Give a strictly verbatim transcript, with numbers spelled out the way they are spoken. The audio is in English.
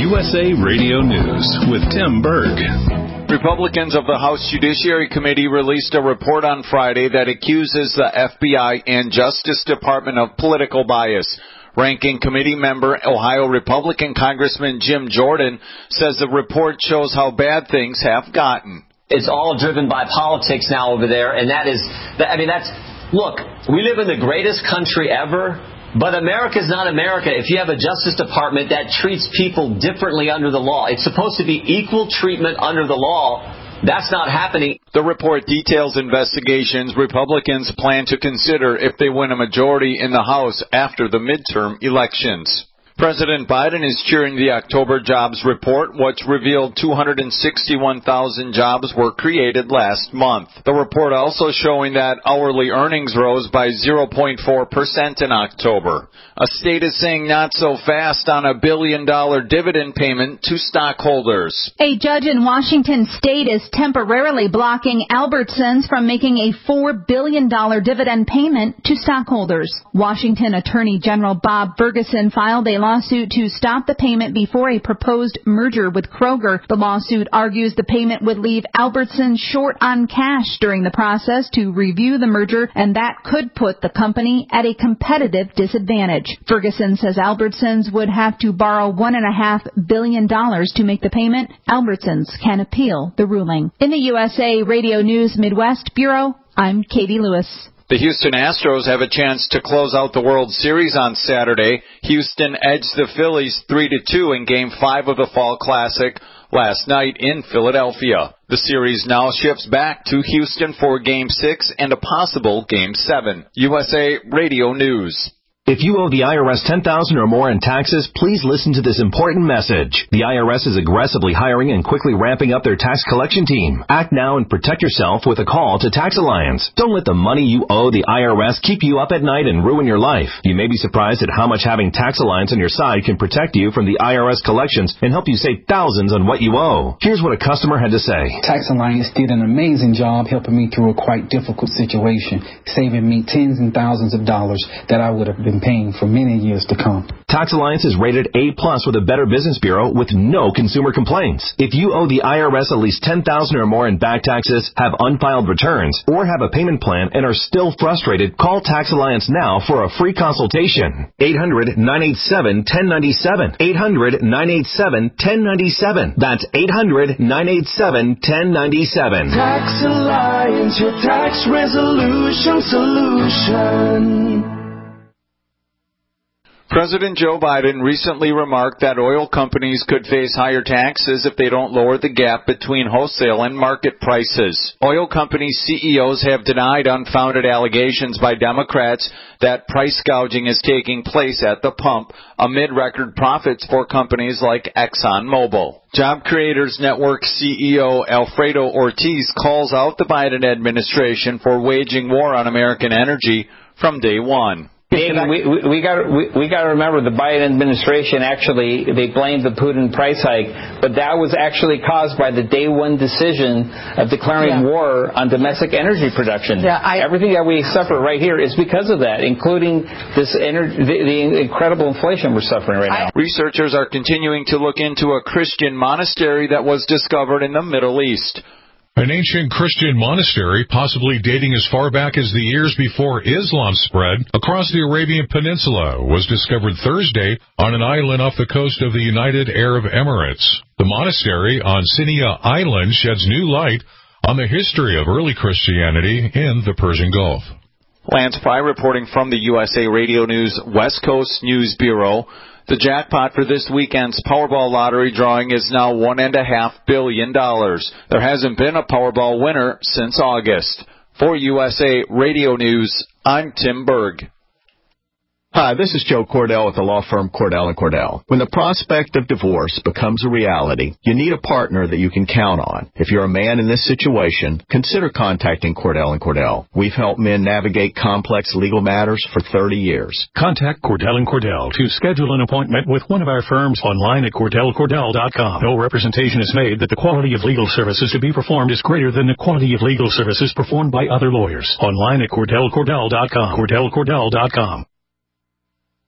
U S A Radio News with Tim Berg. Republicans of the House Judiciary Committee released a report on Friday that accuses the F B I and Justice Department of political bias. Ranking committee member Ohio Republican Congressman Jim Jordan says the report shows how bad things have gotten. It's all driven by politics now over there, and that is, I mean, that's, look, we live in the greatest country ever, but America's not America if you have a Justice Department that treats people differently under the law. It's supposed to be equal treatment under the law. That's not happening. The report details investigations Republicans plan to consider if they win a majority in the House after the midterm elections. President Biden is cheering the October jobs report, which revealed two hundred sixty-one thousand jobs were created last month. The report also showing that hourly earnings rose by zero point four percent in October. A state is saying not so fast on a billion dollar dividend payment to stockholders. A judge in Washington state is temporarily blocking Albertsons from making a four billion dollars dividend payment to stockholders. Washington Attorney General Bob Ferguson filed a lawsuit to stop the payment before a proposed merger with Kroger. The lawsuit argues the payment would leave Albertsons short on cash during the process to review the merger, and that could put the company at a competitive disadvantage. Ferguson says Albertsons would have to borrow one and a half billion dollars to make the payment. Albertsons can appeal the ruling. In the U S A Radio News Midwest Bureau, I'm Katie Lewis. The Houston Astros have a chance to close out the World Series on Saturday. Houston edged the Phillies three to two in Game five of the Fall Classic last night in Philadelphia. The series now shifts back to Houston for Game six and a possible Game seven. U S A Radio News. If you owe the I R S ten thousand dollars or more in taxes, please listen to this important message. The I R S is aggressively hiring and quickly ramping up their tax collection team. Act now and protect yourself with a call to Tax Alliance. Don't let the money you owe the I R S keep you up at night and ruin your life. You may be surprised at how much having Tax Alliance on your side can protect you from the I R S collections and help you save thousands on what you owe. Here's what a customer had to say. Tax Alliance did an amazing job helping me through a quite difficult situation, saving me tens and thousands of dollars that I would have been paying for many years to come. Tax Alliance is rated A plus with a Better Business Bureau with no consumer complaints. If you owe the I R S at least ten thousand dollars or more in back taxes, have unfiled returns, or have a payment plan and are still frustrated, call Tax Alliance now for a free consultation. eight hundred, nine eight seven, one zero nine seven. eight hundred, nine eight seven, one zero nine seven. That's eight hundred, nine eight seven, one zero nine seven. Tax Alliance, your tax resolution solution. President Joe Biden recently remarked that oil companies could face higher taxes if they don't lower the gap between wholesale and market prices. Oil company C E Os have denied unfounded allegations by Democrats that price gouging is taking place at the pump amid record profits for companies like ExxonMobil. Job Creators Network C E O Alfredo Ortiz calls out the Biden administration for waging war on American energy from day one. David, we, we, we got we, we got to remember the Biden administration actually they blamed the Putin price hike, but that was actually caused by the day one decision of declaring yeah. war on domestic energy production. Yeah, I, Everything that we suffer right here is because of that, including this ener- the, the incredible inflation we're suffering right now. I, Researchers are continuing to look into a Christian monastery that was discovered in the Middle East. An ancient Christian monastery, possibly dating as far back as the years before Islam spread across the Arabian Peninsula, was discovered Thursday on an island off the coast of the United Arab Emirates. The monastery on Sinia Island sheds new light on the history of early Christianity in the Persian Gulf. Lance Pry reporting from the U S A Radio News West Coast News Bureau. The jackpot for this weekend's Powerball lottery drawing is now one and a half billion dollars. There hasn't been a Powerball winner since August. For U S A Radio News, I'm Tim Berg. Hi, this is Joe Cordell with the law firm Cordell and Cordell. When the prospect of divorce becomes a reality, you need a partner that you can count on. If you're a man in this situation, consider contacting Cordell and Cordell. We've helped men navigate complex legal matters for thirty years. Contact Cordell and Cordell to schedule an appointment with one of our firms online at cordell cordell dot com. No representation is made that the quality of legal services to be performed is greater than the quality of legal services performed by other lawyers. Online at cordell cordell dot com. cordell cordell dot com.